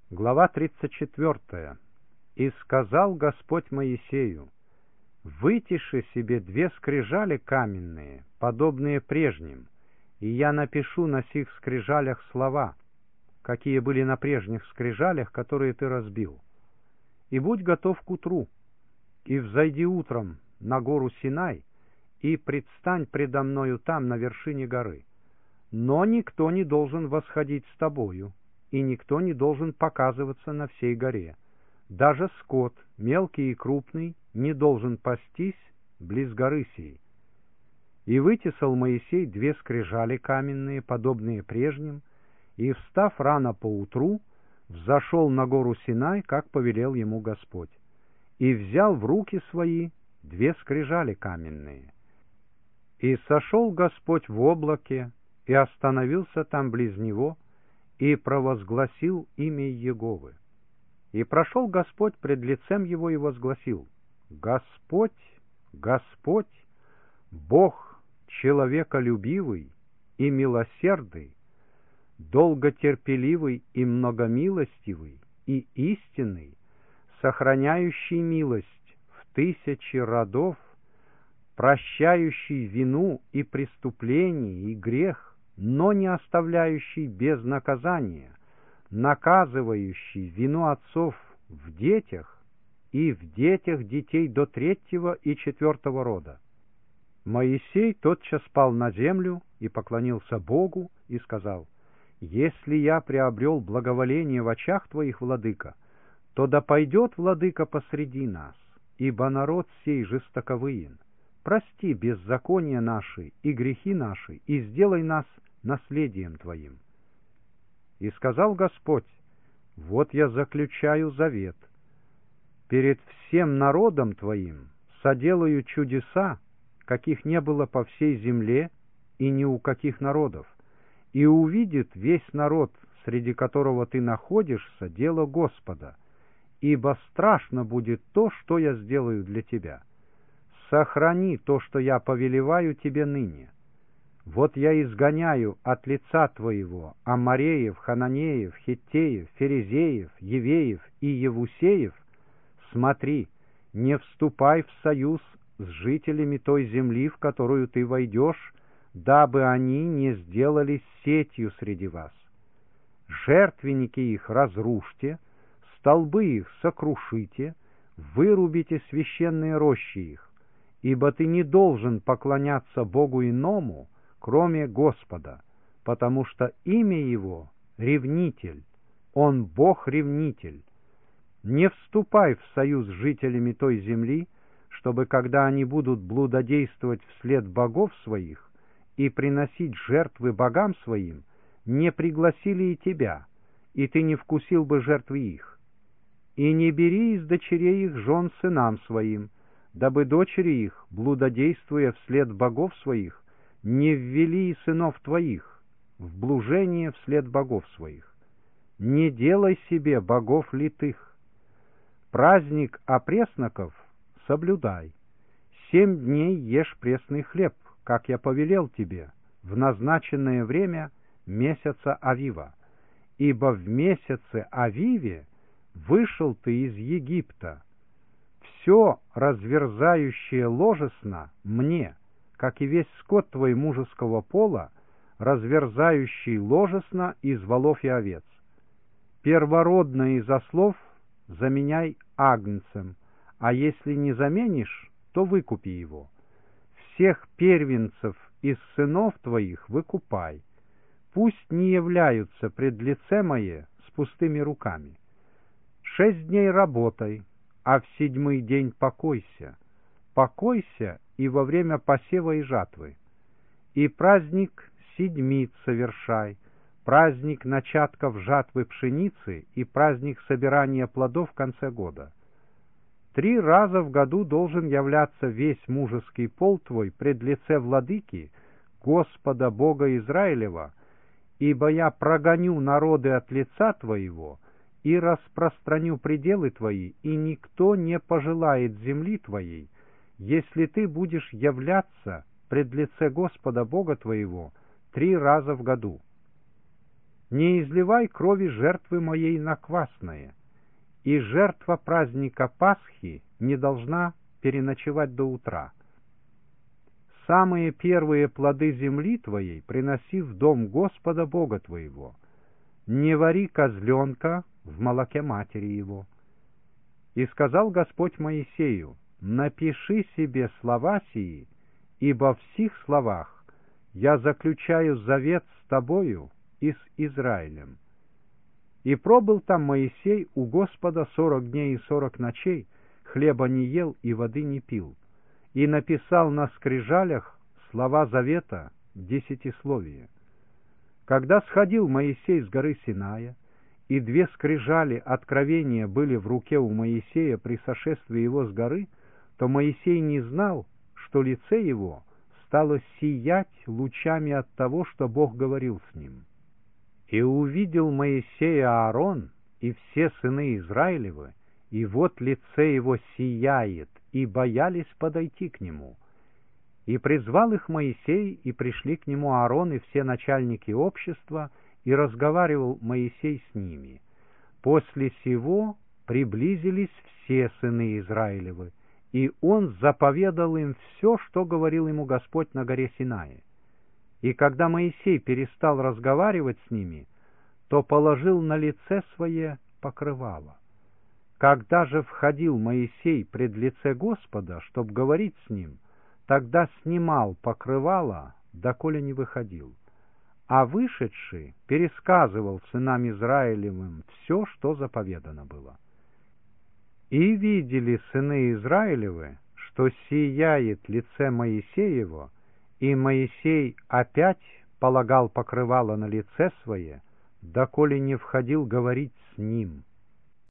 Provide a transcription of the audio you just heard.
Глава 34. «И сказал Господь Моисею: вытиши себе 2 скрижали каменные, подобные прежним, и я напишу на сих скрижалях слова, какие были на прежних скрижалях, которые ты разбил. И будь готов к утру, и взойди утром на гору Синай, и предстань предо мною там, на вершине горы. Но никто не должен восходить с тобою, и никто не должен показываться на всей горе. Даже скот, мелкий и крупный, не должен пастись близ горы сей». И вытесал Моисей 2 скрижали каменные, подобные прежним, и, встав рано поутру, взошел на гору Синай, как повелел ему Господь, и взял в руки свои 2 скрижали каменные. И сошел Господь в облаке, и остановился там близ него, и провозгласил имя Еговы. И прошел Господь пред лицем его и возгласил: Господь, Господь, Бог человеколюбивый и милосердный, долготерпеливый и многомилостивый и истинный, сохраняющий милость в 1000 родов, прощающий вину и преступление и грех, но не оставляющий без наказания, наказывающий вину отцов в детях и в детях детей до 3-го и 4-го рода. Моисей тотчас пал на землю и поклонился Богу и сказал: «Если я приобрел благоволение в очах твоих, владыка, то да пойдет владыка посреди нас, ибо народ сей жестоковыен. Прости беззакония наши и грехи наши, и сделай нас наследием твоим». И сказал Господь: «Вот я заключаю завет. Перед всем народом твоим соделаю чудеса, каких не было по всей земле и ни у каких народов, и увидит весь народ, среди которого ты находишься, дело Господа, ибо страшно будет то, что я сделаю для тебя. Сохрани то, что я повелеваю тебе ныне. Вот я изгоняю от лица твоего Амореев, Хананеев, Хиттеев, Ферезеев, Евеев и Евусеев. Смотри, не вступай в союз с жителями той земли, в которую ты войдешь, дабы они не сделались сетью среди вас. Жертвенники их разрушьте, столбы их сокрушите, вырубите священные рощи их, ибо ты не должен поклоняться Богу иному, кроме Господа, потому что имя Его — Ревнитель, Он Бог-ревнитель. Не вступай в союз с жителями той земли, чтобы, когда они будут блудодействовать вслед богов своих и приносить жертвы богам своим, не пригласили и тебя, и ты не вкусил бы жертвы их. И не бери из дочерей их жен сынам своим, дабы дочери их, блудодействуя вслед богов своих, не ввели и сынов твоих в блужение вслед богов своих. Не делай себе богов литых. Праздник опресноков соблюдай. 7 дней ешь пресный хлеб, как я повелел тебе, в назначенное время месяца Авива. Ибо в месяце Авиве вышел ты из Египта. Все разверзающее ложесно мне, как и весь скот твой мужеского пола, разверзающий ложесно из волов и овец. Первородное из ослов заменяй агнцем, а если не заменишь, то выкупи его. Всех первенцев из сынов твоих выкупай. Пусть не являются пред лице мое с пустыми руками. 6 дней работай, а в 7-й день покойся. Покойся и во время посева и жатвы. И праздник седмиц совершай, праздник начатков жатвы пшеницы и праздник собирания плодов в конце года. 3 раза в году должен являться весь мужеский пол твой пред лице владыки, Господа Бога Израилева, ибо я прогоню народы от лица твоего и распространю пределы твои, и никто не пожелает земли твоей, если ты будешь являться пред лице Господа Бога твоего 3 раза в году. не изливай крови жертвы моей на квасное, и жертва праздника Пасхи не должна переночевать до утра. Самые первые плоды земли твоей приноси в дом Господа Бога твоего. Не вари козленка в молоке матери его. И сказал Господь Моисею: напиши себе слова сии, ибо в сих словах я заключаю завет с тобою и с Израилем. И пробыл там Моисей у Господа 40 дней и 40 ночей, хлеба не ел и воды не пил, и написал на скрижалях слова завета десятисловия. Когда сходил Моисей с горы Синая, и 2 скрижали откровения были в руке у Моисея при сошествии его с горы, то Моисей не знал, что лице его стало сиять лучами от того, что Бог говорил с ним. И увидел Моисея Аарон и все сыны Израилевы, и вот лице его сияет, и боялись подойти к нему. И призвал их Моисей, и пришли к нему Аарон и все начальники общества, и разговаривал Моисей с ними. После сего приблизились все сыны Израилевы, и он заповедал им все, что говорил ему Господь на горе Синае. И когда Моисей перестал разговаривать с ними, то положил на лице свое покрывало. Когда же входил Моисей пред лице Господа, чтоб говорить с ним, тогда снимал покрывало, доколе не выходил. А вышедший пересказывал сынам Израилевым все, что заповедано было. И видели сыны Израилевы, что сияет лице Моисеево, и Моисей опять полагал покрывало на лице свое, доколе не входил говорить с ним.